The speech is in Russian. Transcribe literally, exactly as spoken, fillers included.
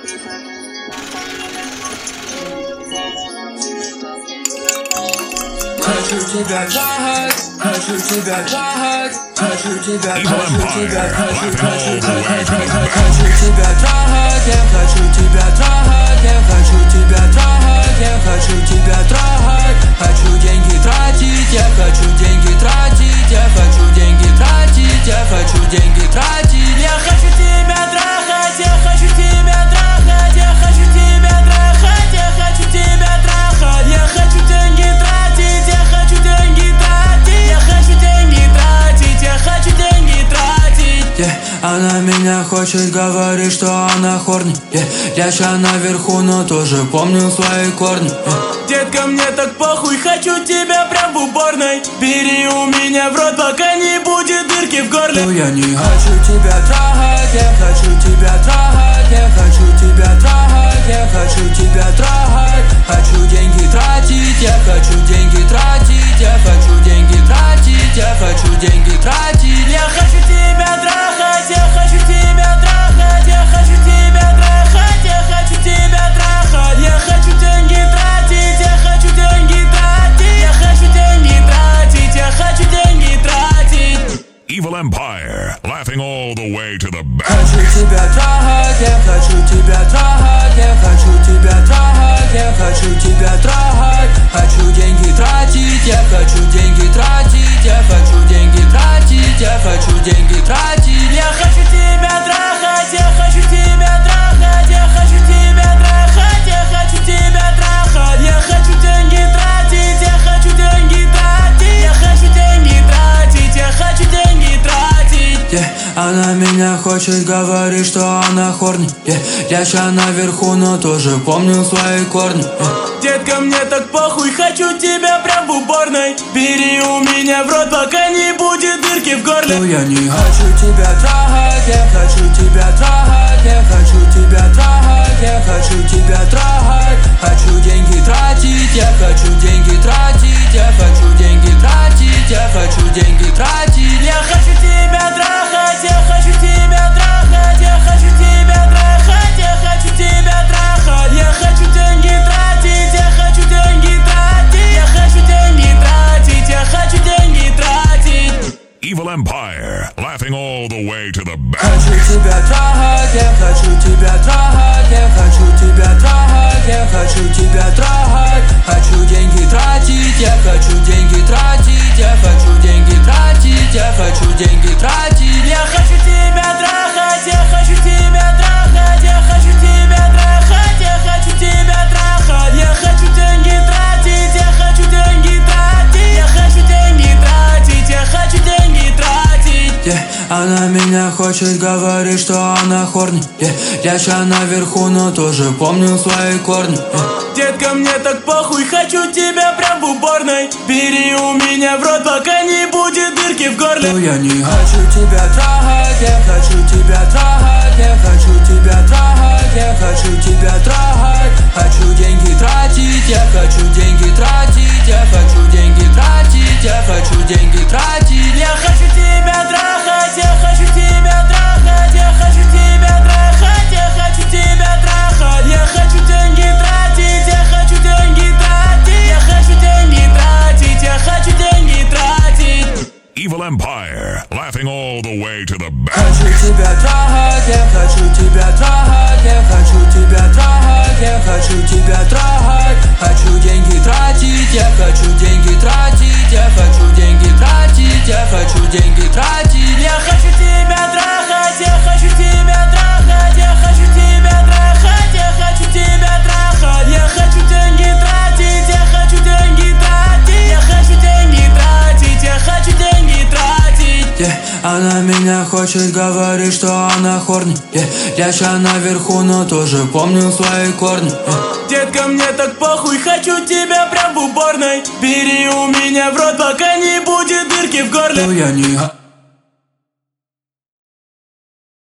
Хочу тебя трахать, хочу тебя трахать, хочу тебя, хочу тебя, хочу, хочу, хочу, хочу тебя трахать, я хочу тебя трахать, я хочу тебя трахать, я хочу тебя трахать, хочу деньги тратить, я хочу деньги тратить, я хочу деньги тратить, я хочу деньги тратить, я хочу тебя трахать, я хочу тебя трахать, я хочу тебя трахать, я хочу тебя трахать, я хочу деньги тратить, я хочу деньги тратить, я хочу деньги тратить, я хочу деньги тратить. Yeah. Она меня хочет, говорит, что она хорни. yeah. Я ща наверху, но тоже помню свои корни. yeah. Детка, мне так похуй, хочу тебя прям в уборной. Бери у меня в рот, пока не будет дырки в горле. Но я не хочу тебя трахать, я хочу тебя трахать, я хочу тебя трахать, я хочу тебя трахать, хочу деньги тратить, я хочу деньги тратить, я хочу деньги тратить, я хочу деньги тратить, я хочу тебя трахать, я хочу тебя трахать, я хочу тебя трахать, я хочу тебя трахать, я хочу деньги тратить, я хочу деньги тратить, я хочу деньги тратить, я хочу деньги тратить. Evil Empire, laughing all the way to the back. Хочу тебя трахать, я хочу тебя трахать, я хочу тебя трахать, я хочу тебя трахать, хочу деньги тратить, я хочу деньги тратить, я хочу деньги тратить, я хочу деньги тратить, я хочу тебя трахать, я хочу тебя трахать, я хочу тебя трахать, я хочу тебя трахать, я хочу деньги тратить, я хочу деньги тратить, я хочу деньги тратить, я хочу деньги тратить. yeah. Она меня хочет, говорит, что она хорни. yeah. Я ща наверху, но тоже помню свои корни. yeah. Детка, мне так похуй, хочу тебя прям в уборной. Бери у меня в рот, пока не будет дырки в горле. Но я не хочу тебя трахать, я хочу тебя трахать, я хочу тебя трахать, я хочу тебя трахать, хочу деньги тратить, я хочу деньги тратить, я хочу деньги тратить, я хочу деньги тратить, я хочу тебя трахать, я хочу тебя трахать, я хочу тебя трахать, я хочу тебя трахать, я хочу деньги тратить, я хочу деньги тратить, я хочу деньги тратить, я хочу деньги тратить. Evil Empire, laughing all the way to the back. Хочу тебя трахать, я хочу тебя трахать, я хочу тебя трахать, я хочу тебя трахать, хочу деньги тратить, я хочу деньги тратить, я хочу деньги тратить, я хочу деньги тратить, я хочу тебя трахать, я хочу тебя трахать, я хочу тебя трахать, я хочу тебя трахать, я хочу деньги тратить, я хочу деньги тратить, я хочу деньги тратить, я хочу деньги тратить. yeah. Она меня хочет, говорит, что она хорни. yeah. Я ща наверху, но тоже помню свои корни. yeah. Детка, мне так похуй, хочу тебя прям в уборной. Бери у меня в рот, пока не будет дырки в горле. Но я не хочу тебя трахать, я хочу тебя трахать, я хочу тебя трахать, я хочу тебя трахать, хочу деньги тратить, я хочу деньги тратить, я хочу деньги тратить, я хочу деньги тратить, я хочу тебя трахать, я хочу тебя трахать, я хочу тебя трахать, я хочу тебя трахать, я хочу деньги тратить, я хочу деньги тратить, я хочу деньги тратить, я хочу деньги тратить. Evil Empire, laughing all the way to the back. Хочу тебя трахать, я хочу тебя трахать, я хочу тебя трахать, я хочу тебя трахать, хочу деньги тратить, я хочу деньги тратить, я хочу деньги тратить, я хочу деньги тратить, я хочу тебя трахать, я хочу тебя трахать, я хочу тебя трахать, я хочу тебя трахать, я хочу деньги тратить, я хочу деньги тратить, я хочу деньги тратить, я хочу деньги тратить. yeah. Она меня хочет, говорит, что она хорни. yeah. Я ща наверху, но тоже помню свои корни. yeah. Детка, мне так похуй, хочу тебя прям в уборной. Бери у меня в рот, пока не будет дырки в горле. Но я не